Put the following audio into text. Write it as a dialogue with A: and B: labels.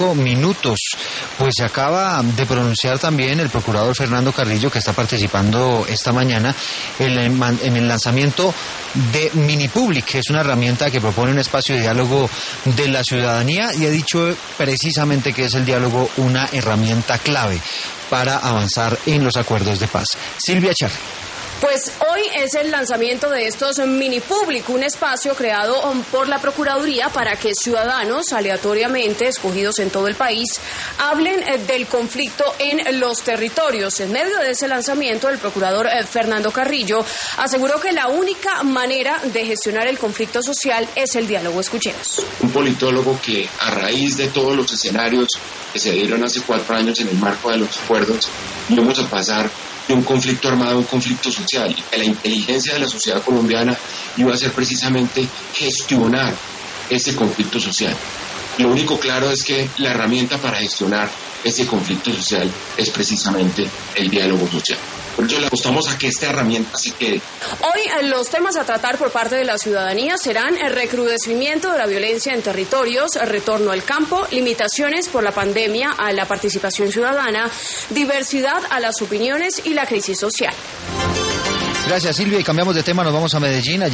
A: minutos. Pues se acaba de pronunciar también el procurador Fernando Carrillo, que está participando esta mañana en el lanzamiento de Minipublic, que es una herramienta que propone un espacio de diálogo de la ciudadanía, y ha dicho precisamente que es el diálogo una herramienta clave para avanzar en los acuerdos de paz. Silvia Charri.
B: Pues hoy es el lanzamiento de estos Minipublic, un espacio creado por la Procuraduría para que ciudadanos aleatoriamente escogidos en todo el país hablen del conflicto en los territorios. En medio de ese lanzamiento, el procurador Fernando Carrillo aseguró que la única manera de gestionar el conflicto social es el diálogo. Escuchemos.
C: Un politólogo que, a raíz de todos los escenarios que se dieron hace 4 años en el marco de los acuerdos, íbamos a pasar de un conflicto armado a un conflicto social, y que la inteligencia de la sociedad colombiana iba a ser precisamente gestionar ese conflicto social. Lo único claro es que la herramienta para gestionar ese conflicto social es precisamente el diálogo social. Por eso le apostamos a que esta herramienta se quede.
B: Hoy los temas a tratar por parte de la ciudadanía serán el recrudecimiento de la violencia en territorios, el retorno al campo, limitaciones por la pandemia a la participación ciudadana, diversidad a las opiniones y la crisis social.
A: Gracias, Silvia, y cambiamos de tema, nos vamos a Medellín.